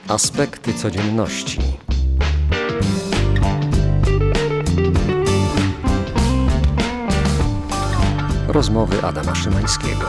Aspekty codzienności. Rozmowy Adama Szymańskiego.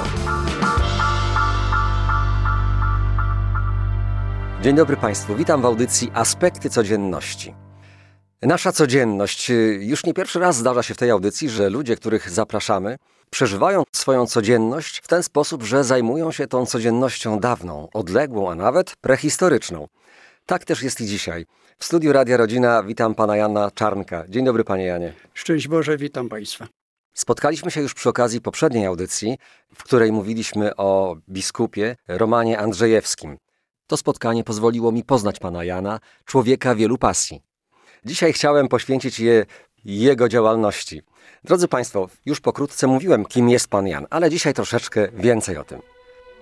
Dzień dobry Państwu, witam w audycji Aspekty codzienności. Nasza codzienność. Już nie pierwszy raz zdarza się w tej audycji, że ludzie, których zapraszamy, przeżywają swoją codzienność w ten sposób, że zajmują się tą codziennością dawną, odległą, a nawet prehistoryczną. Tak też jest i dzisiaj. W studiu Radia Rodzina witam pana Jana Czarnka. Dzień dobry, panie Janie. Szczęść Boże, witam Państwa. Spotkaliśmy się już przy okazji poprzedniej audycji, w której mówiliśmy o biskupie Romanie Andrzejewskim. To spotkanie pozwoliło mi poznać pana Jana, człowieka wielu pasji. Dzisiaj chciałem poświęcić je jego działalności. Drodzy Państwo, już pokrótce mówiłem, kim jest pan Jan, ale dzisiaj troszeczkę więcej o tym.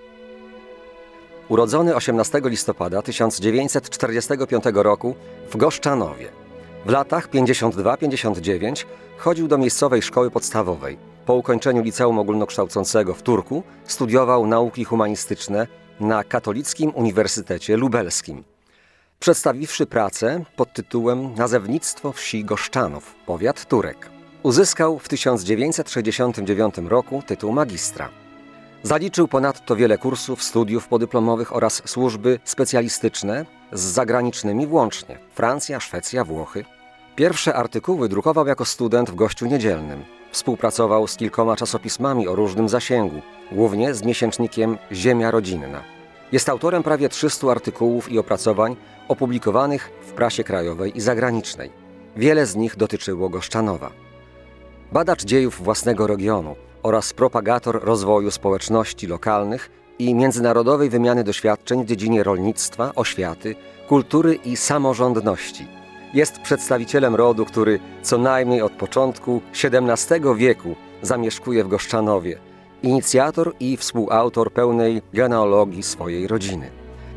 Urodzony 18 listopada 1945 roku w Goszczanowie. W latach 52-59 chodził do miejscowej szkoły podstawowej. Po ukończeniu liceum ogólnokształcącego w Turku studiował nauki humanistyczne na Katolickim Uniwersytecie Lubelskim. Przedstawiwszy pracę pod tytułem Nazewnictwo wsi Goszczanów, powiat Turek, uzyskał w 1969 roku tytuł magistra. Zaliczył ponadto wiele kursów, studiów podyplomowych oraz służby specjalistyczne z zagranicznymi włącznie: Francja, Szwecja, Włochy. Pierwsze artykuły drukował jako student w Gościu Niedzielnym. Współpracował z kilkoma czasopismami o różnym zasięgu, głównie z miesięcznikiem Ziemia Rodzinna. Jest autorem prawie 300 artykułów i opracowań opublikowanych w prasie krajowej i zagranicznej. Wiele z nich dotyczyło Goszczanowa. Badacz dziejów własnego regionu oraz propagator rozwoju społeczności lokalnych i międzynarodowej wymiany doświadczeń w dziedzinie rolnictwa, oświaty, kultury i samorządności. Jest przedstawicielem rodu, który co najmniej od początku XVII wieku zamieszkuje w Goszczanowie. Inicjator i współautor pełnej genealogii swojej rodziny.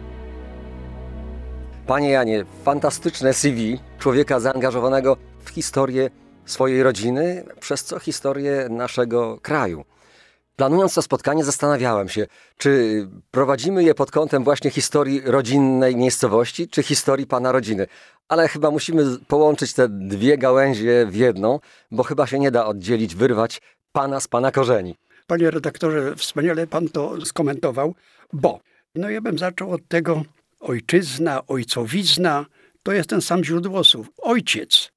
Panie Janie, fantastyczne CV człowieka zaangażowanego w historię swojej rodziny, przez co historię naszego kraju. Planując to spotkanie, zastanawiałem się, czy prowadzimy je pod kątem właśnie historii rodzinnej miejscowości, czy historii pana rodziny. Ale chyba musimy połączyć te dwie gałęzie w jedną, bo chyba się nie da oddzielić, wyrwać pana z pana korzeni. Panie redaktorze, wspaniale pan to skomentował, bo ja bym zaczął od tego: ojczyzna, ojcowizna, to jest ten sam źródło słów, ojciec.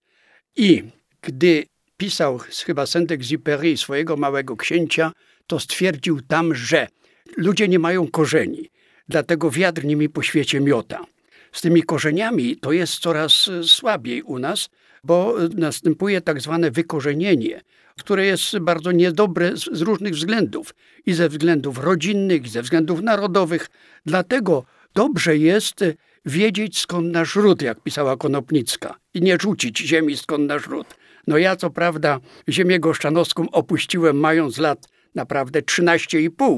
I gdy pisał chyba Saint-Exupéry swojego Małego Księcia, to stwierdził tam, że ludzie nie mają korzeni, dlatego wiatr nimi po świecie miota. Z tymi korzeniami to jest coraz słabiej u nas, bo następuje tak zwane wykorzenienie, które jest bardzo niedobre z różnych względów. I ze względów rodzinnych, i ze względów narodowych. Dlatego dobrze jest wiedzieć, skąd nasz ród, jak pisała Konopnicka. I nie rzucić ziemi, skąd nasz ród. Ja co prawda ziemię goszczanowską opuściłem mając lat naprawdę 13,5.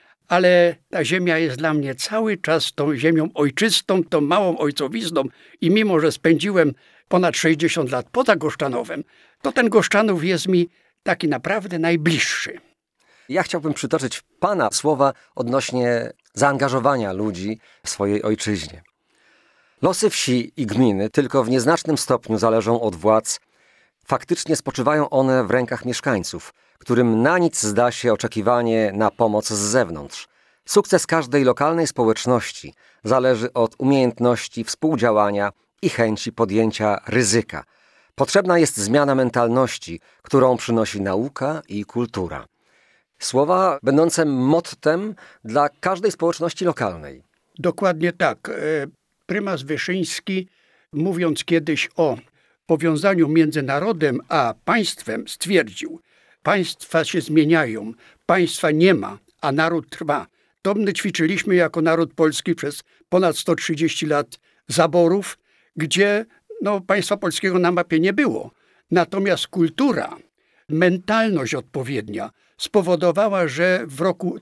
Ale ta ziemia jest dla mnie cały czas tą ziemią ojczystą, tą małą ojcowizną. I mimo, że spędziłem ponad 60 lat poza Goszczanowem, to ten Goszczanów jest mi taki naprawdę najbliższy. Ja chciałbym przytoczyć pana słowa odnośnie zaangażowania ludzi w swojej ojczyźnie. Losy wsi i gminy tylko w nieznacznym stopniu zależą od władz. Faktycznie spoczywają one w rękach mieszkańców, którym na nic zda się oczekiwanie na pomoc z zewnątrz. Sukces każdej lokalnej społeczności zależy od umiejętności współdziałania i chęci podjęcia ryzyka. Potrzebna jest zmiana mentalności, którą przynosi nauka i kultura. Słowa będące mottem dla każdej społeczności lokalnej. Dokładnie tak. Prymas Wyszyński, mówiąc kiedyś o powiązaniu między narodem a państwem, stwierdził: państwa się zmieniają, państwa nie ma, a naród trwa. To my ćwiczyliśmy jako naród polski przez ponad 130 lat zaborów, gdzie państwa polskiego na mapie nie było. Natomiast kultura, mentalność odpowiednia spowodowała, że w roku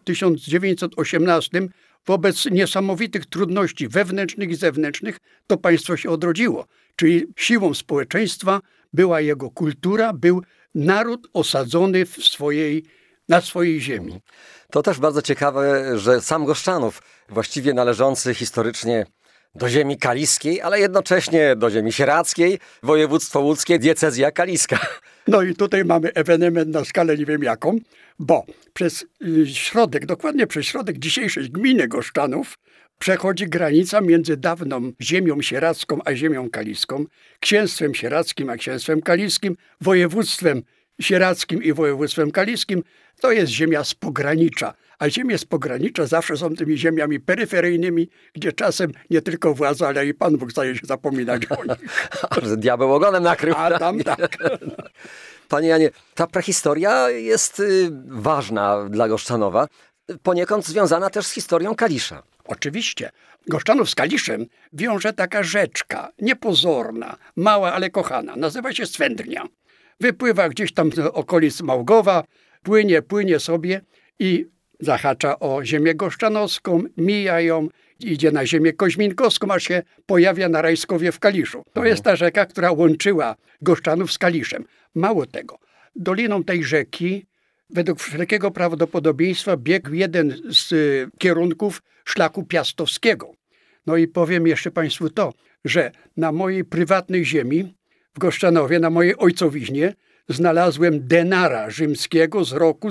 1918 wobec niesamowitych trudności wewnętrznych i zewnętrznych to państwo się odrodziło. Czyli siłą społeczeństwa była jego kultura, był naród osadzony na swojej ziemi. To też bardzo ciekawe, że sam Goszczanów, właściwie należący historycznie do ziemi kaliskiej, ale jednocześnie do ziemi sieradzkiej, województwo łódzkie, diecezja kaliska. No i tutaj mamy ewenement na skalę nie wiem jaką, bo przez środek, dokładnie przez środek dzisiejszej gminy Goszczanów przechodzi granica między dawną ziemią sieradzką a ziemią kaliską, księstwem sieradzkim a księstwem kaliskim, województwem sieradzkim i województwem kaliskim. To jest ziemia z pogranicza, a ziemie z pogranicza zawsze są tymi ziemiami peryferyjnymi, gdzie czasem nie tylko władza, ale i Pan Bóg zdaje się zapominać o nich. Że diabeł ogonem nakrył. A tam tak. Panie Janie, ta prehistoria jest ważna dla Goszczanowa, poniekąd związana też z historią Kalisza. Oczywiście. Goszczanów z Kaliszem wiąże taka rzeczka, niepozorna, mała, ale kochana. Nazywa się Swędrnia. Wypływa gdzieś tam z okolic Małgowa, płynie sobie i zahacza o ziemię goszczanowską, mija ją, idzie na ziemię koźminkowską, aż się pojawia na Rajskowie w Kaliszu. To jest ta rzeka, która łączyła Goszczanów z Kaliszem. Mało tego, doliną tej rzeki według wszelkiego prawdopodobieństwa biegł jeden z kierunków szlaku piastowskiego. No i powiem jeszcze Państwu to, że na mojej prywatnej ziemi w Goszczanowie, na mojej ojcowiźnie, znalazłem denara rzymskiego z roku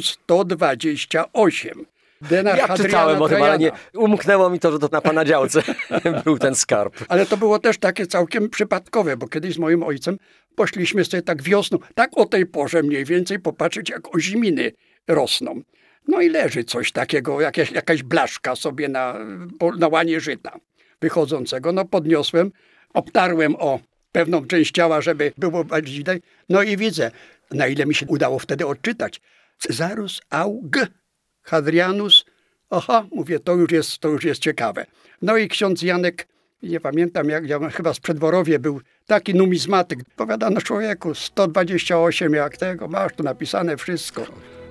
128. Denar Ja Hadriana czytałem o tym, ale Trajana. nie, umknęło mi to, że to na pana działce był ten skarb. Ale to było też takie całkiem przypadkowe, bo kiedyś z moim ojcem poszliśmy sobie tak wiosną, tak o tej porze mniej więcej popatrzeć, jak oziminy rosną. No i leży coś takiego, jakaś blaszka sobie na łanie żyta wychodzącego. No podniosłem, obtarłem o pewną część ciała, żeby było bardziej widać. No i widzę, na ile mi się udało wtedy odczytać. Cezarus Aug Hadrianus. Aha, mówię, to już jest ciekawe. No i ksiądz Janek, nie pamiętam, chyba z Przedworowie był taki numizmatyk. Powiadano człowieku, 128 jak tego, masz tu napisane wszystko.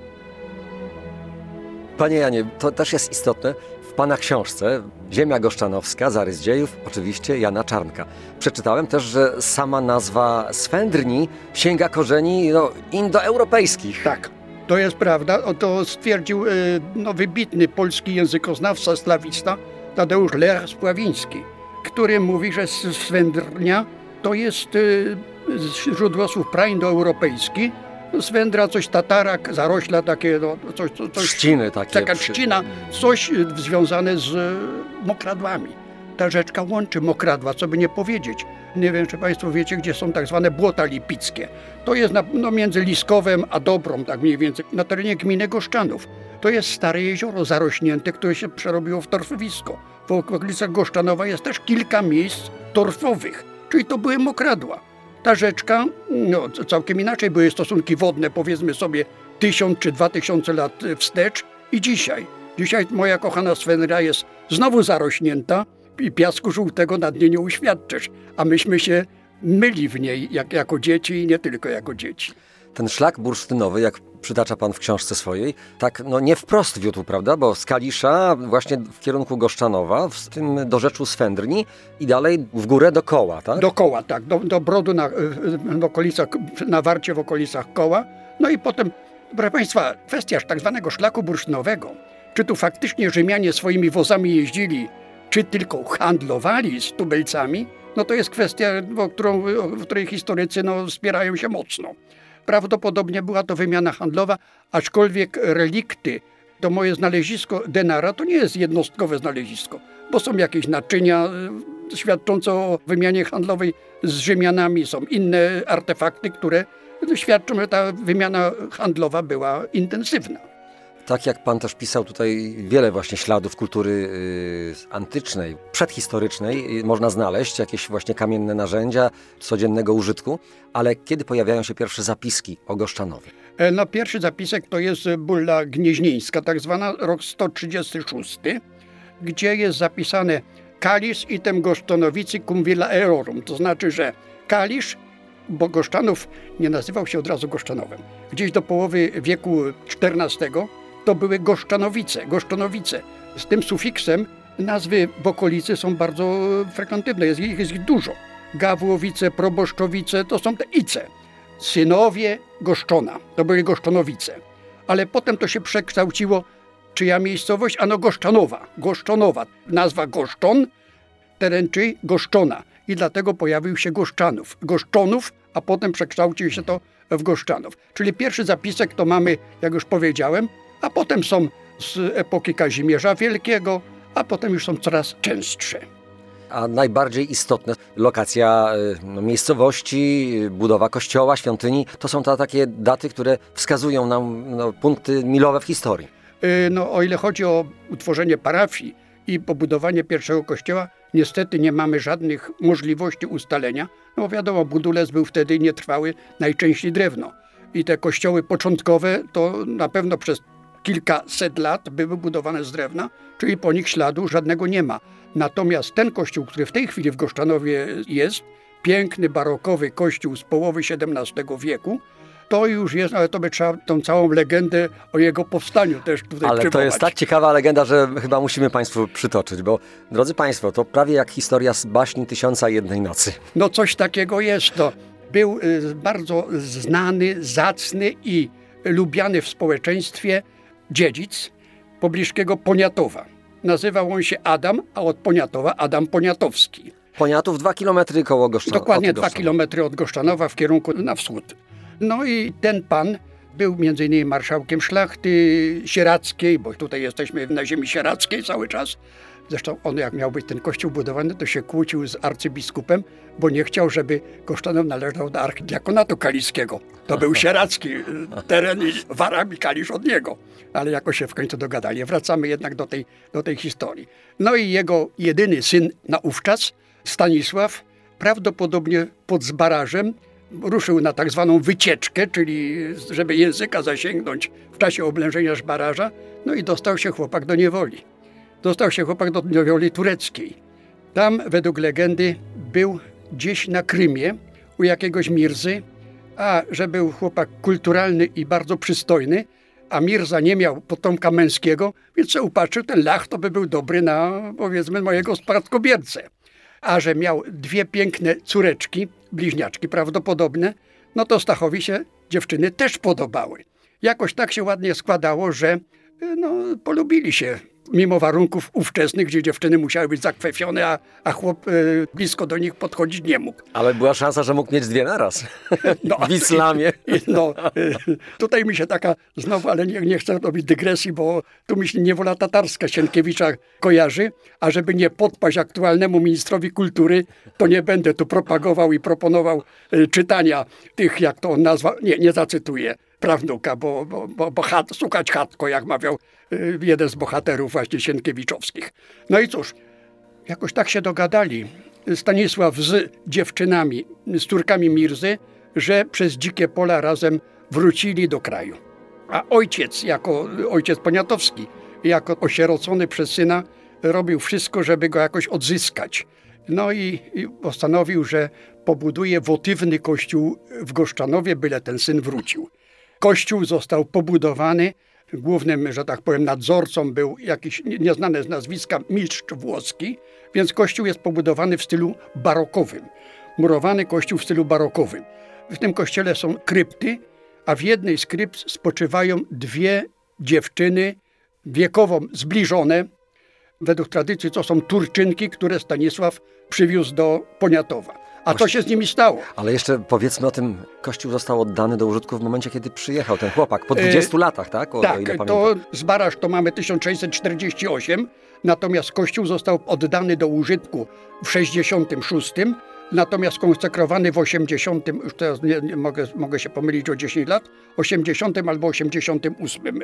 Panie Janie, to też jest istotne. W pana książce Ziemia Goszczanowska, zarys dziejów, oczywiście Jana Czarnka. Przeczytałem też, że sama nazwa Swędrni sięga korzeni indoeuropejskich. Tak, to jest prawda. To stwierdził wybitny polski językoznawca, slawista Tadeusz Ler-Spławiński, który mówi, że Swędrnia to jest źródło słów praindoeuropejski. Swędra, coś tatarak, zarośla takie, coś trzciny takie. Taka trzcina, coś związane z mokradłami. Ta rzeczka łączy mokradła, co by nie powiedzieć. Nie wiem, czy Państwo wiecie, gdzie są tak zwane błota lipickie. To jest między Liskowem a Dobrą, tak mniej więcej, na terenie gminy Goszczanów. To jest stare jezioro zarośnięte, które się przerobiło w torfowisko. W okolicach Goszczanowa jest też kilka miejsc torfowych, czyli to były mokradła. Ta rzeczka, całkiem inaczej były stosunki wodne, powiedzmy sobie 1000 czy 2000 lat wstecz i dzisiaj. Dzisiaj moja kochana Swędra jest znowu zarośnięta i piasku żółtego na dnie nie uświadczysz, a myśmy się myli w niej jako dzieci i nie tylko jako dzieci. Ten szlak bursztynowy, jak przytacza pan w książce swojej, tak nie wprost wiódł, prawda? Bo z Kalisza właśnie w kierunku Goszczanowa, w tym do rzeczu Swędrni i dalej w górę do Koła, tak? Do Koła, tak. Do Brodu w okolicach, na Warcie w okolicach Koła. No i potem, proszę Państwa, kwestia tak zwanego szlaku bursztynowego. Czy tu faktycznie Rzymianie swoimi wozami jeździli, czy tylko handlowali z tubylcami, to jest kwestia, w której historycy spierają się mocno. Prawdopodobnie była to wymiana handlowa, aczkolwiek relikty, to moje znalezisko denara, to nie jest jednostkowe znalezisko, bo są jakieś naczynia świadczące o wymianie handlowej z Rzymianami, są inne artefakty, które świadczą, że ta wymiana handlowa była intensywna. Tak jak pan też pisał tutaj, wiele właśnie śladów kultury antycznej, przedhistorycznej można znaleźć, jakieś właśnie kamienne narzędzia codziennego użytku, ale kiedy pojawiają się pierwsze zapiski o Goszczanowie? Pierwszy zapisek to jest bulla gnieźnieńska, tak zwana, rok 136, gdzie jest zapisane Kalisz item Goszczanowici cum villa eorum, to znaczy, że Kalisz, bo Goszczanów nie nazywał się od razu Goszczanowem. Gdzieś do połowy wieku XIV to były Goszczanowice. Z tym sufiksem nazwy w okolicy są bardzo frekwentatywne, jest ich dużo. Gawłowice, Proboszczowice, to są te ice. Synowie Goszczona, to były Goszczanowice. Ale potem to się przekształciło, czyja miejscowość? Goszczanowa. Nazwa Goszczon teren czyj? Goszczona. I dlatego pojawił się Goszczonów, a potem przekształcił się to w Goszczanów. Czyli pierwszy zapisek to mamy, jak już powiedziałem, a potem są z epoki Kazimierza Wielkiego, a potem już są coraz częstsze. A najbardziej istotne, lokacja miejscowości, budowa kościoła, świątyni, to są takie daty, które wskazują nam punkty milowe w historii. O ile chodzi o utworzenie parafii i pobudowanie pierwszego kościoła, niestety nie mamy żadnych możliwości ustalenia, bo wiadomo, budulec był wtedy nietrwały, najczęściej drewno. I te kościoły początkowe to na pewno przez kilkaset lat były budowane z drewna, czyli po nich śladu żadnego nie ma. Natomiast ten kościół, który w tej chwili w Goszczanowie jest, piękny, barokowy kościół z połowy XVII wieku, to już jest, ale to by trzeba tą całą legendę o jego powstaniu też tutaj Ale przywołać. to jest tak ciekawa legenda, że chyba musimy Państwu przytoczyć, bo drodzy Państwo, to prawie jak historia z baśni 1001 nocy. No coś takiego jest. Był bardzo znany, zacny i lubiany w społeczeństwie dziedzic pobliskiego Poniatowa. Nazywał on się Adam, a od Poniatowa Adam Poniatowski. Poniatów 2 kilometry koło Goszczanowa. Dokładnie 2 kilometry od Goszczanowa w kierunku na wschód. No i ten pan był m.in. marszałkiem szlachty sieradzkiej, bo tutaj jesteśmy na ziemi sieradzkiej cały czas. Zresztą on, jak miał być ten kościół budowany, to się kłócił z arcybiskupem, bo nie chciał, żeby Goszczanów należał do archidiakonatu kaliskiego. To był sieradzki teren i warami Kalisz od niego. Ale jakoś się w końcu dogadali. Wracamy jednak do tej historii. No i jego jedyny syn naówczas, Stanisław, prawdopodobnie pod Zbarażem, ruszył na tak zwaną wycieczkę, czyli żeby języka zasięgnąć w czasie oblężenia Zbaraża, no i dostał się chłopak do niewoli. Dostał się chłopak do niewoli tureckiej. Tam, według legendy, był gdzieś na Krymie u jakiegoś Mirzy, a że był chłopak kulturalny i bardzo przystojny, a Mirza nie miał potomka męskiego, więc się upatrzył, ten Lach to by był dobry na, powiedzmy, mojego spadkobiercę. A że miał 2 piękne córeczki, bliźniaczki prawdopodobne, no to Stachowi się dziewczyny też podobały. Jakoś tak się ładnie składało, że polubili się. Mimo warunków ówczesnych, gdzie dziewczyny musiały być zakwefione, a chłop blisko do nich podchodzić nie mógł. Ale była szansa, że mógł mieć 2 naraz. W islamie. Tutaj mi się taka, znowu, ale nie chcę robić dygresji, bo tu mi się niewola tatarska Sienkiewicza kojarzy, a żeby nie podpaść aktualnemu ministrowi kultury, to nie będę tu propagował i proponował czytania tych, jak to on nazwał, nie zacytuję prawnuka, bo słuchać chatko, jak mawiał jeden z bohaterów właśnie sienkiewiczowskich. No i cóż, jakoś tak się dogadali Stanisław z dziewczynami, z córkami Mirzy, że przez dzikie pola razem wrócili do kraju. A ojciec Poniatowski, jako osierocony przez syna, robił wszystko, żeby go jakoś odzyskać. No i postanowił, że pobuduje wotywny kościół w Goszczanowie, byle ten syn wrócił. Kościół został pobudowany. Głównym, że tak powiem, nadzorcą był jakiś nieznany z nazwiska mistrz włoski, więc kościół jest pobudowany w stylu barokowym. Murowany kościół w stylu barokowym. W tym kościele są krypty, a w jednej z krypt spoczywają 2 dziewczyny wiekowo zbliżone. Według tradycji to są Turczynki, które Stanisław przywiózł do Poniatowa. A co się z nimi stało? Ale jeszcze powiedzmy o tym, kościół został oddany do użytku w momencie, kiedy przyjechał ten chłop po 20 latach, tak? O ile pamiętam. To Zbaraż to mamy 1648, natomiast kościół został oddany do użytku w 66, natomiast konsekrowany w 80, już teraz mogę się pomylić o 10 lat, 80 albo 88,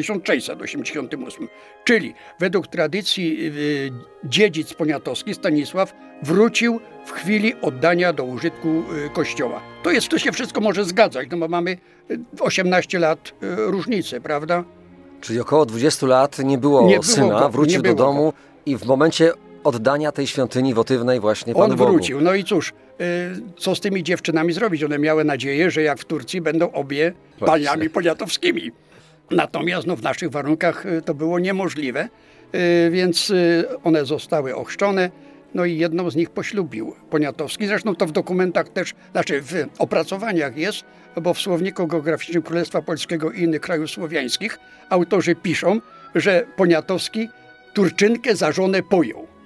1688. Czyli według tradycji dziedzic poniatowski Stanisław wrócił w chwili oddania do użytku kościoła. To się wszystko może zgadzać, no bo mamy 18 lat różnicy, prawda? Czyli około 20 lat nie było syna, wrócił do domu i w momencie oddania tej świątyni wotywnej właśnie Panu Bogu. On wrócił. No i cóż, co z tymi dziewczynami zrobić? One miały nadzieję, że jak w Turcji będą obie paniami poniatowskimi. Natomiast w naszych warunkach to było niemożliwe, więc one zostały ochrzczone. No i jedną z nich poślubił Poniatowski. Zresztą to w dokumentach też, w opracowaniach jest, bo w Słowniku Geograficznym Królestwa Polskiego i innych krajów słowiańskich autorzy piszą, że Poniatowski Turczynkę za żonę pojął.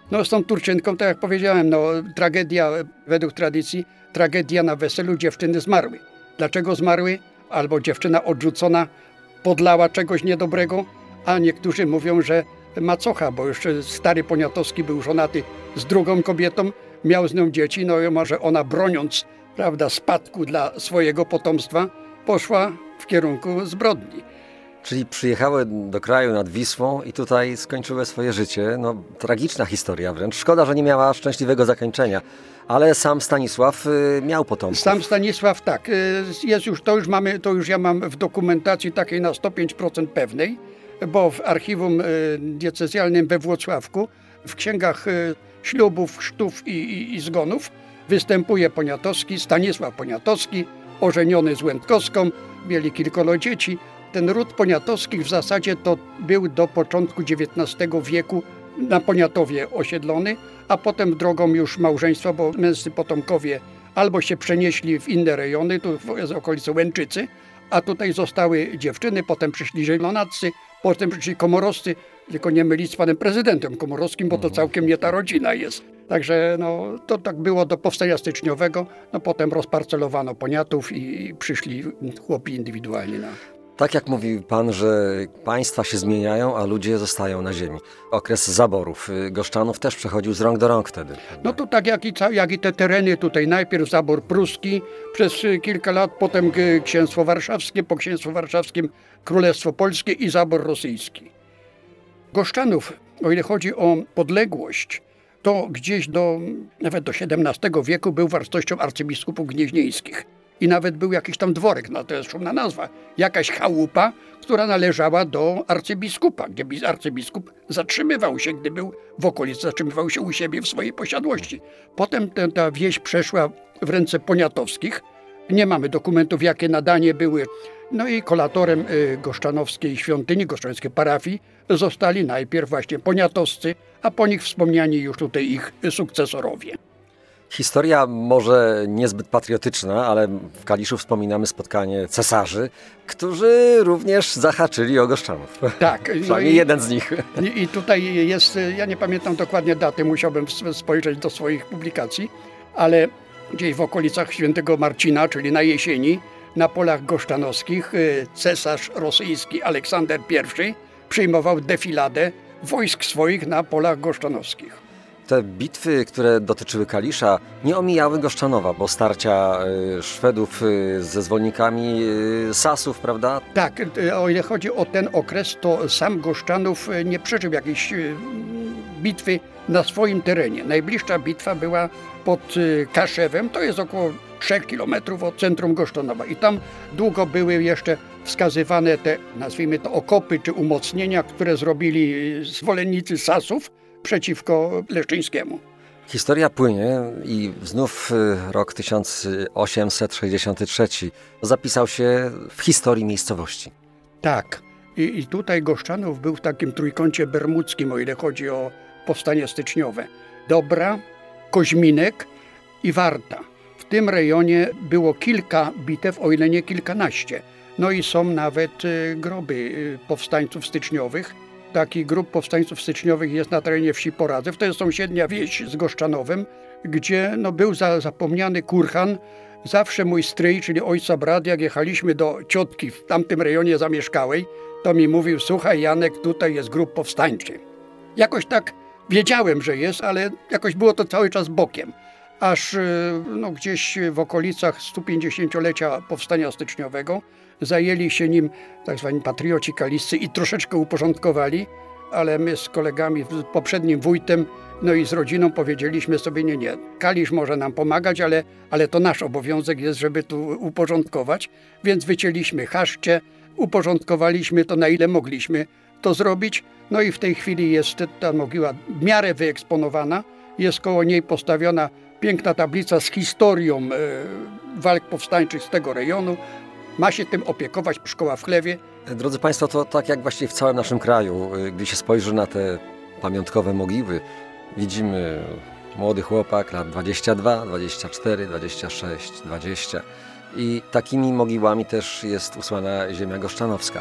No z tą Turczynką, tak jak powiedziałem, no tragedia według tradycji, tragedia na weselu, dziewczyny zmarły. Dlaczego zmarły? Albo dziewczyna odrzucona podlała czegoś niedobrego, a niektórzy mówią, że macocha, bo już stary Poniatowski był żonaty z drugą kobietą, miał z nią dzieci, no i może ona broniąc, prawda, spadku dla swojego potomstwa, poszła w kierunku zbrodni. Czyli przyjechały do kraju nad Wisłą i tutaj skończyły swoje życie. No, tragiczna historia wręcz. Szkoda, że nie miała szczęśliwego zakończenia. Ale sam Stanisław miał potomków. Sam Stanisław, tak. Jest już, to już ja mam w dokumentacji takiej na 105% pewnej, bo w archiwum diecezjalnym we Włocławku, w księgach ślubów, chrztów i zgonów występuje Poniatowski, Stanisław Poniatowski, ożeniony z Łętkowską, mieli kilkoro dzieci. Ten ród Poniatowskich w zasadzie to był do początku XIX wieku na Poniatowie osiedlony, a potem drogą już małżeństwa, bo męscy potomkowie albo się przenieśli w inne rejony, tu w okolicy Łęczycy, a tutaj zostały dziewczyny, potem przyszli zielonaccy, potem przyszli komorowscy, tylko nie mylić z panem prezydentem komorowskim, bo to całkiem nie ta rodzina jest. Także no, to tak było do powstania styczniowego, no potem rozparcelowano Poniatów i przyszli chłopi indywidualnie na... Tak jak mówił pan, że państwa się zmieniają, a ludzie zostają na ziemi. Okres zaborów Goszczanów też przechodził z rąk do rąk wtedy. No to tak jak i te tereny tutaj. Najpierw zabór pruski przez kilka lat, potem księstwo warszawskie, po księstwie warszawskim Królestwo Polskie i zabór rosyjski. Goszczanów, o ile chodzi o podległość, to gdzieś nawet do XVII wieku był własnością arcybiskupów gnieźnieńskich. I nawet był jakiś tam dworek, no to jest szumna nazwa, jakaś chałupa, która należała do arcybiskupa, gdzie arcybiskup zatrzymywał się, gdy był w okolicy, zatrzymywał się u siebie w swojej posiadłości. Potem ta wieś przeszła w ręce Poniatowskich. Nie mamy dokumentów, jakie nadanie były. No i kolatorem goszczanowskiej świątyni, goszczanowskiej parafii zostali najpierw właśnie Poniatowscy, a po nich wspomniani już tutaj ich sukcesorowie. Historia może niezbyt patriotyczna, ale w Kaliszu wspominamy spotkanie cesarzy, którzy również zahaczyli o Goszczanów. Tak. Przynajmniej jeden z nich. I tutaj jest, ja nie pamiętam dokładnie daty, musiałbym spojrzeć do swoich publikacji, ale gdzieś w okolicach Świętego Marcina, czyli na jesieni, na polach goszczanowskich cesarz rosyjski Aleksander I przyjmował defiladę wojsk swoich na polach goszczanowskich. Te bitwy, które dotyczyły Kalisza, nie omijały Goszczanowa, bo starcia Szwedów ze zwolennikami Sasów, prawda? Tak, o ile chodzi o ten okres, to sam Goszczanów nie przeżył jakiejś bitwy na swoim terenie. Najbliższa bitwa była pod Kaszewem, to jest około 3 kilometrów od centrum Goszczanowa. I tam długo były jeszcze wskazywane te, nazwijmy to, okopy czy umocnienia, które zrobili zwolennicy Sasów przeciwko Leszczyńskiemu. Historia płynie i znów rok 1863 zapisał się w historii miejscowości. Tak. I tutaj Goszczanów był w takim trójkącie bermudzkim, o ile chodzi o powstanie styczniowe. Dobra, Koźminek i Warta. W tym rejonie było kilka bitew, o ile nie kilkanaście. No i są nawet groby powstańców styczniowych. Takich grup powstańców styczniowych jest na terenie wsi Poradzew. To jest sąsiednia wieś z Goszczanowem, gdzie był zapomniany kurhan. Zawsze mój stryj, czyli ojca brat, jak jechaliśmy do ciotki w tamtym rejonie zamieszkałej, to mi mówił: słuchaj Janek, tutaj jest grup powstańczy. Jakoś tak wiedziałem, że jest, ale jakoś było to cały czas bokiem. Aż gdzieś w okolicach 150-lecia powstania styczniowego zajęli się nim tak zwani patrioci kaliscy i troszeczkę uporządkowali, ale my z kolegami, z poprzednim wójtem, no i z rodziną powiedzieliśmy sobie, nie, Kalisz może nam pomagać, ale to nasz obowiązek jest, żeby tu uporządkować, więc wycięliśmy chaszcze, uporządkowaliśmy to, na ile mogliśmy to zrobić, no i w tej chwili jest ta mogiła w miarę wyeksponowana, jest koło niej postawiona piękna tablica z historią walk powstańczych z tego rejonu. Ma się tym opiekować szkoła w Chlewie. Drodzy Państwo, to tak jak właściwie w całym naszym kraju, gdy się spojrzy na te pamiątkowe mogiły, widzimy młody chłopak, lat 22, 24, 26, 20 i takimi mogiłami też jest usłana ziemia goszczanowska.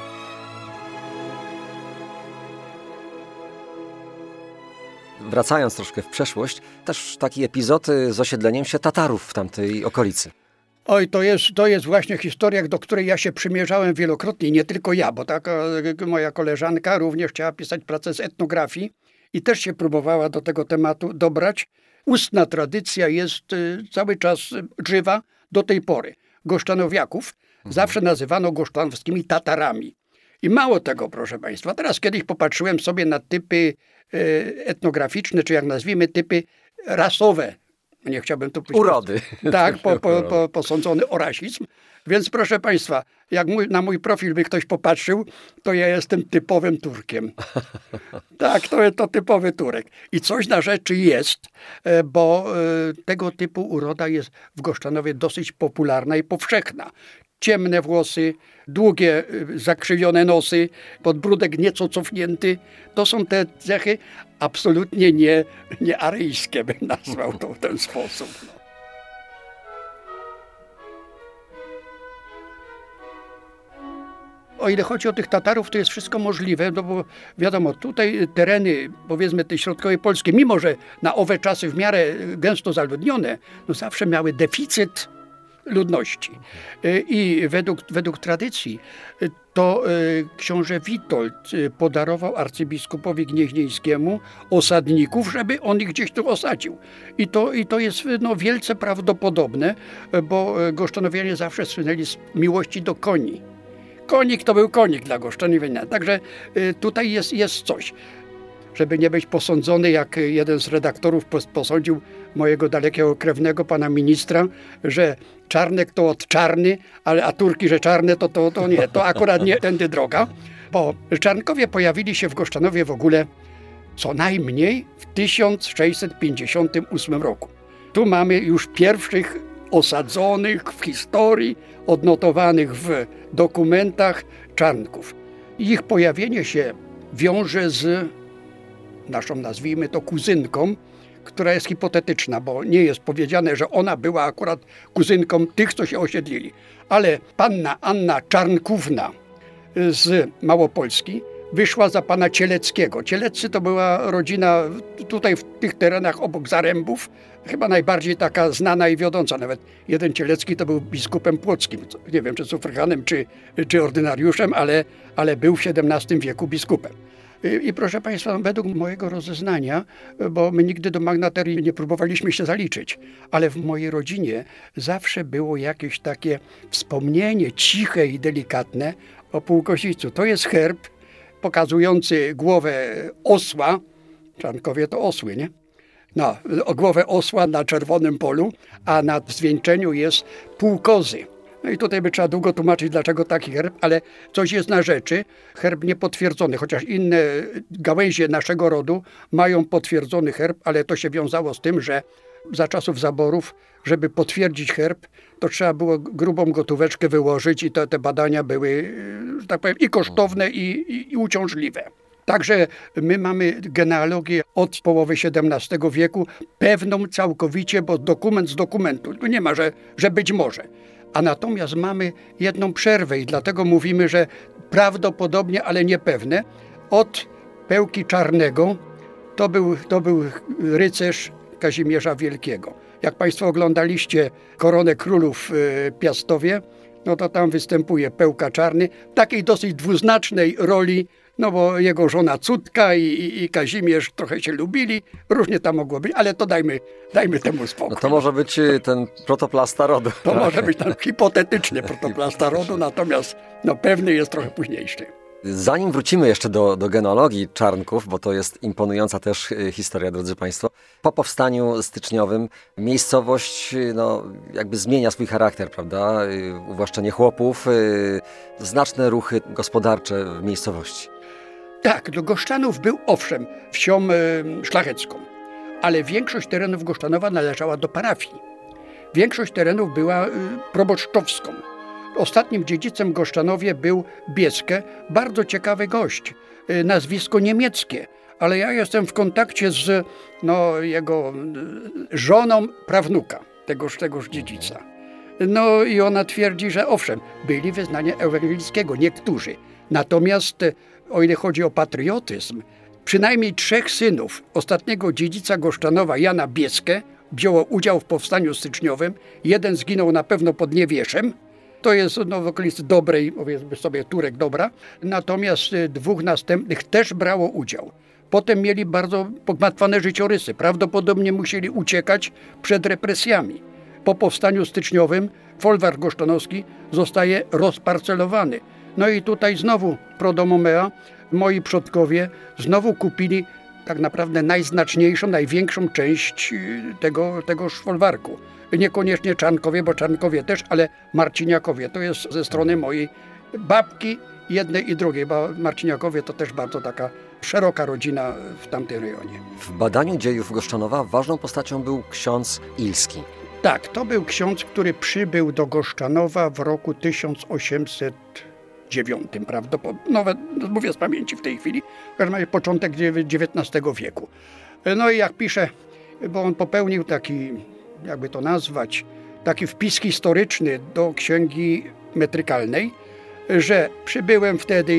wracając troszkę w przeszłość, też taki epizod z osiedleniem się Tatarów w tamtej okolicy. Oj, to jest właśnie historia, do której ja się przymierzałem wielokrotnie, nie tylko ja, bo taka moja koleżanka również chciała pisać pracę z etnografii i też się próbowała do tego tematu dobrać. Ustna tradycja jest cały czas żywa do tej pory. Goszczanowiaków zawsze nazywano goszczanowskimi Tatarami. I mało tego, proszę Państwa, teraz kiedyś popatrzyłem sobie na typy etnograficzne, czy jak nazwijmy typy rasowe. Nie chciałbym tu... Urody. Tak, posądzony o rasizm. Więc proszę Państwa, jak na mój profil by ktoś popatrzył, to ja jestem typowym Turkiem. Tak, to typowy Turek. I coś na rzeczy jest, bo tego typu uroda jest w Goszczanowie dosyć popularna i powszechna. Ciemne włosy, długie, zakrzywione nosy, podbródek nieco cofnięty. To są te cechy absolutnie nie aryjskie, bym nazwał to w ten sposób. No. O ile chodzi o tych Tatarów, to jest wszystko możliwe, no bo wiadomo, tutaj tereny, powiedzmy tej środkowej Polski, mimo że na owe czasy w miarę gęsto zaludnione, no zawsze miały deficyt ludności. I według tradycji to książę Witold podarował arcybiskupowi gnieźnieńskiemu osadników, żeby on ich gdzieś tu osadził. I to jest wielce prawdopodobne, bo goszczanowianie zawsze słynęli z miłości do koni. Konik to był konik dla goszczanowian. Także tutaj jest coś. Żeby nie być posądzony, jak jeden z redaktorów posądził mojego dalekiego krewnego, pana ministra, że Czarnek to od czarny, a Turki, że czarne to nie. To akurat nie tędy droga, bo Czarnkowie pojawili się w Goszczanowie w ogóle co najmniej w 1658 roku. Tu mamy już pierwszych osadzonych w historii, odnotowanych w dokumentach Czarnków. Ich pojawienie się wiąże z naszą, nazwijmy to, kuzynką, która jest hipotetyczna, bo nie jest powiedziane, że ona była akurat kuzynką tych, co się osiedlili. Ale panna Anna Czarnkówna z Małopolski wyszła za pana Cieleckiego. Cieleccy to była rodzina tutaj w tych terenach obok Zarębów, chyba najbardziej taka znana i wiodąca. Nawet jeden Cielecki to był biskupem płockim. Nie wiem, czy sufryganem, czy ordynariuszem, ale był w XVII wieku biskupem. I proszę Państwa, według mojego rozeznania, bo my nigdy do magnaterii nie próbowaliśmy się zaliczyć, ale w mojej rodzinie zawsze było jakieś takie wspomnienie ciche i delikatne o Półkozicu. To jest herb pokazujący głowę osła, Czarnkowie to osły, nie? No, głowę osła na czerwonym polu, a na zwieńczeniu jest pół kozy. No i tutaj by trzeba długo tłumaczyć, dlaczego taki herb, ale coś jest na rzeczy. Herb niepotwierdzony, chociaż inne gałęzie naszego rodu mają potwierdzony herb, ale to się wiązało z tym, że za czasów zaborów, żeby potwierdzić herb, to trzeba było grubą gotóweczkę wyłożyć i te badania były, że tak powiem, i kosztowne, i uciążliwe. Także my mamy genealogię od połowy XVII wieku, pewną całkowicie, bo dokument z dokumentu. Tu nie ma, że być może. A natomiast mamy jedną przerwę i dlatego mówimy, że prawdopodobnie, ale niepewne, od Pełki Czarnego to był rycerz Kazimierza Wielkiego. Jak Państwo oglądaliście Koronę Królów w Piastowie, no to tam występuje Pełka Czarny w takiej dosyć dwuznacznej roli, no bo jego żona Cutka i Kazimierz trochę się lubili, różnie tam mogło być, ale to dajmy temu spokój. No to może być ten protoplasta rodu. To może być ten hipotetyczny protoplasta rodu, natomiast pewny jest trochę późniejszy. Zanim wrócimy jeszcze do genealogii Czarnków, bo to jest imponująca też historia, drodzy Państwo, po powstaniu styczniowym miejscowość jakby zmienia swój charakter, prawda? Uwłaszczenie chłopów, znaczne ruchy gospodarcze w miejscowości. Tak, do Goszczanów był owszem wsią szlachecką, ale większość terenów Goszczanowa należała do parafii. Większość terenów była proboszczowską. Ostatnim dziedzicem Goszczanowie był Bieskę, bardzo ciekawy gość, nazwisko niemieckie, ale ja jestem w kontakcie z jego żoną prawnuka, tegoż dziedzica. No i ona twierdzi, że owszem, byli wyznania ewangelickiego, niektórzy. Natomiast o ile chodzi o patriotyzm, Przynajmniej 3 synów ostatniego dziedzica Goszczanowa, Jana Bieskę, wzięło udział w powstaniu styczniowym. Jeden zginął na pewno pod Niewieszem. To jest w okolicy Dobrej, powiedzmy sobie Turek Dobra. Natomiast 2 następnych też brało udział. Potem mieli bardzo pogmatwane życiorysy. Prawdopodobnie musieli uciekać przed represjami. Po powstaniu styczniowym folwark goszczanowski zostaje rozparcelowany. No i tutaj znowu pro domo mea, moi przodkowie znowu kupili tak naprawdę najznaczniejszą, największą część tegoż folwarku. Niekoniecznie Czarnkowie, bo Czarnkowie też, ale Marciniakowie. To jest ze strony mojej babki, jednej i drugiej, bo Marciniakowie to też bardzo taka szeroka rodzina w tamtym rejonie. W badaniu dziejów Goszczanowa ważną postacią był ksiądz Ilski. Tak, to był ksiądz, który przybył do Goszczanowa w roku 1809, prawdopodobnie, nawet mówię z pamięci w tej chwili, w każdym razie początek XIX wieku. No i jak pisze, bo on popełnił taki, jakby to nazwać, taki wpis historyczny do księgi metrykalnej, że przybyłem wtedy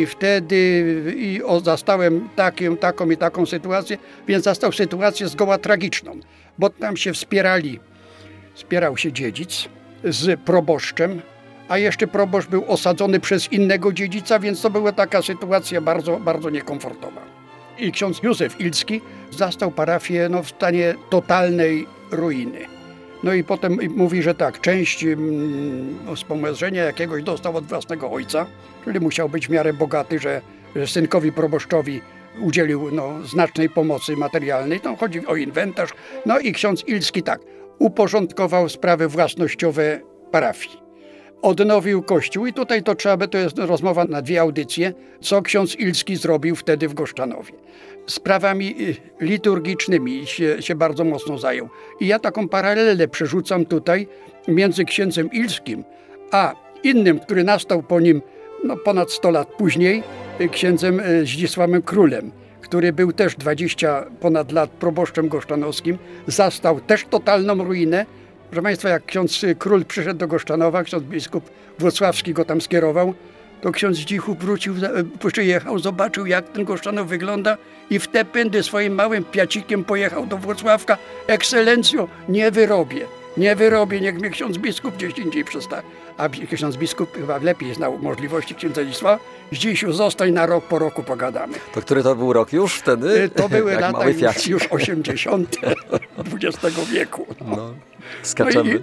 i zastałem taką i taką sytuację, więc zastał sytuację zgoła tragiczną, bo tam się wspierał się dziedzic z proboszczem, a jeszcze proboszcz był osadzony przez innego dziedzica, więc to była taka sytuacja bardzo, bardzo niekomfortowa. I ksiądz Józef Ilski zastał parafię w stanie totalnej ruiny. No i potem mówi, że tak, część wspomożenia jakiegoś dostał od własnego ojca, czyli musiał być w miarę bogaty, że synkowi proboszczowi udzielił znacznej pomocy materialnej. To chodzi o inwentarz. No i ksiądz Ilski tak, uporządkował sprawy własnościowe parafii. Odnowił kościół i tutaj to jest rozmowa na 2 audycje, co ksiądz Ilski zrobił wtedy w Goszczanowie. Sprawami liturgicznymi się bardzo mocno zajął. I ja taką paralelę przerzucam tutaj między księdzem Ilskim, a innym, który nastał po nim ponad 100 lat później, księdzem Zdzisławem Królem, który był też 20 ponad lat proboszczem goszczanowskim, zastał też totalną ruinę. Proszę Państwa, jak ksiądz Król przyszedł do Goszczanowa, ksiądz biskup Włocławski go tam skierował, to ksiądz Zdzichu przyjechał, zobaczył, jak ten Goszczanów wygląda i w te pędy swoim małym piacikiem pojechał do Włocławka. Ekscelencjo, nie wyrobię, niech mnie ksiądz biskup gdzieś indziej przestawi. A ksiądz biskup chyba lepiej znał możliwości księdza Zdzisława. Zdzisiu, zostań na rok, po roku pogadamy. To który to był rok już wtedy? To były lata już 80. XX wieku. Skaczemy.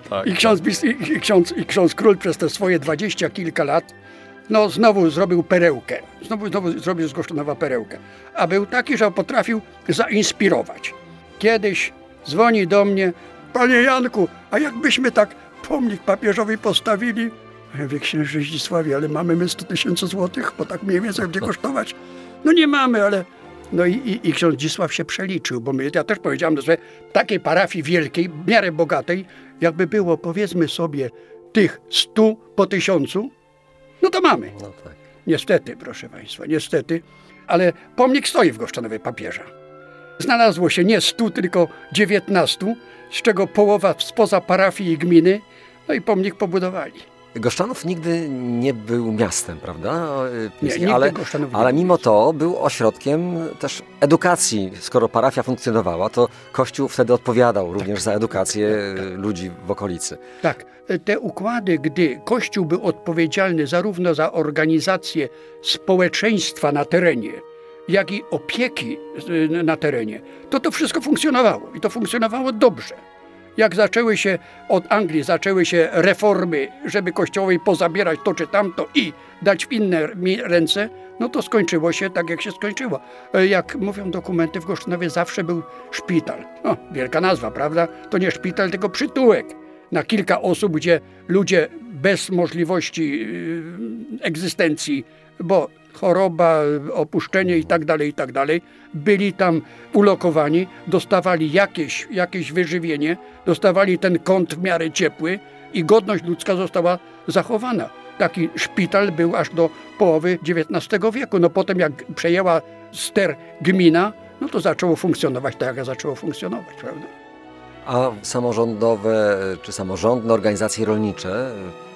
I ksiądz Król przez te swoje 20 kilka lat znowu zrobił perełkę. Znowu zrobił z Goszczanowa perełkę. A był taki, że potrafił zainspirować. Kiedyś dzwoni do mnie: panie Janku, a jakbyśmy tak pomnik papieżowi postawili? A ja mówię: księże Zdzisławie, ale mamy my 100 000 złotych, bo tak mniej więcej będzie kosztować. Nie mamy, ale... I ksiądz Zdzisław się przeliczył, bo ja też powiedziałem, że takiej parafii wielkiej, w miarę bogatej, jakby było, powiedzmy sobie, tych 100 po 1000, to mamy. Tak. Niestety, proszę Państwa, niestety, ale pomnik stoi w Goszczanowie papieża. Znalazło się nie 100, tylko 19, z czego połowa spoza parafii i gminy, i pomnik pobudowali. Goszczanów nigdy nie był miastem, prawda? Nie, ale mimo to był ośrodkiem też edukacji. Skoro parafia funkcjonowała, to Kościół wtedy odpowiadał również za edukację ludzi w okolicy. Tak, te układy, gdy Kościół był odpowiedzialny zarówno za organizację społeczeństwa na terenie, jak i opieki na terenie, to wszystko funkcjonowało i to funkcjonowało dobrze. Jak od Anglii zaczęły się reformy, żeby kościołowi pozabierać to czy tamto i dać w inne ręce, to skończyło się tak, jak się skończyło. Jak mówią dokumenty, w Goszczanowie zawsze był szpital. Wielka nazwa, prawda? To nie szpital, tylko przytułek na kilka osób, gdzie ludzie bez możliwości egzystencji, bo choroba, opuszczenie i tak dalej, byli tam ulokowani, dostawali jakieś wyżywienie, dostawali ten kąt w miarę ciepły i godność ludzka została zachowana. Taki szpital był aż do połowy XIX wieku. Potem jak przejęła ster gmina, to zaczęło funkcjonować tak, jak zaczęło funkcjonować, prawda? A samorządowe czy samorządne organizacje rolnicze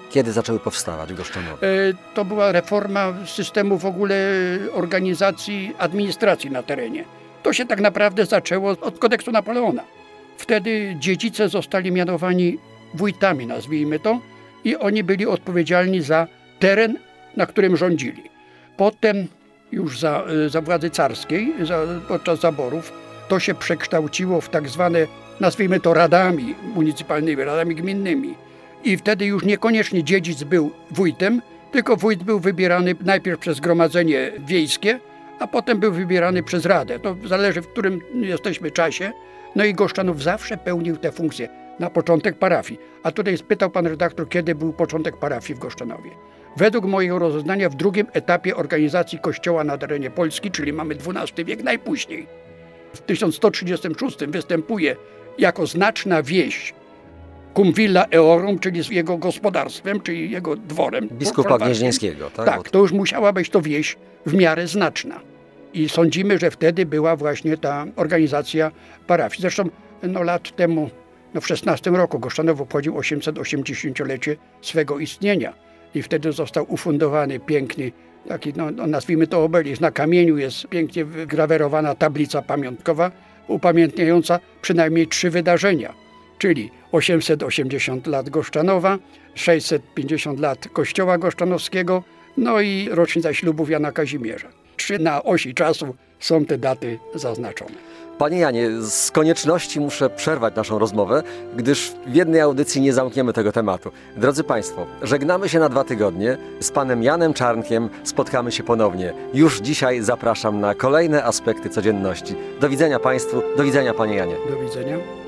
Kiedy zaczęły powstawać w Goszczanowie? To była reforma systemu w ogóle organizacji administracji na terenie. To się tak naprawdę zaczęło od kodeksu Napoleona. Wtedy dziedzice zostali mianowani wójtami, nazwijmy to, i oni byli odpowiedzialni za teren, na którym rządzili. Potem już za władzy carskiej, podczas zaborów, to się przekształciło w tak zwane, nazwijmy to radami municypalnymi, radami gminnymi. I wtedy już niekoniecznie dziedzic był wójtem, tylko wójt był wybierany najpierw przez zgromadzenie wiejskie, a potem był wybierany przez radę. To zależy, w którym jesteśmy czasie. No i Goszczanów zawsze pełnił tę funkcję. Na początek parafii. A tutaj spytał pan redaktor, kiedy był początek parafii w Goszczanowie. Według mojego rozeznania w drugim etapie organizacji kościoła na terenie Polski, czyli mamy XII wiek najpóźniej. W 1136 występuje jako znaczna wieś cum villa eorum, czyli z jego gospodarstwem, czyli jego dworem. Biskupa Gnieźnieńskiego, tak? Tak, to już musiała być to wieś w miarę znaczna. I sądzimy, że wtedy była właśnie ta organizacja parafii. Zresztą lat temu, w 16 roku Goszczanów obchodził 880-lecie swego istnienia. I wtedy został ufundowany piękny, taki, nazwijmy to obelisk. Na kamieniu jest pięknie wygrawerowana tablica pamiątkowa, upamiętniająca przynajmniej 3 wydarzenia. Czyli 880 lat Goszczanowa, 650 lat Kościoła Goszczanowskiego, no i rocznica ślubów Jana Kazimierza. 3 na osi czasu są te daty zaznaczone. Panie Janie, z konieczności muszę przerwać naszą rozmowę, gdyż w jednej audycji nie zamkniemy tego tematu. Drodzy Państwo, żegnamy się na 2 tygodnie. Z panem Janem Czarnkiem spotkamy się ponownie. Już dzisiaj zapraszam na kolejne aspekty codzienności. Do widzenia Państwu, do widzenia Panie Janie. Do widzenia.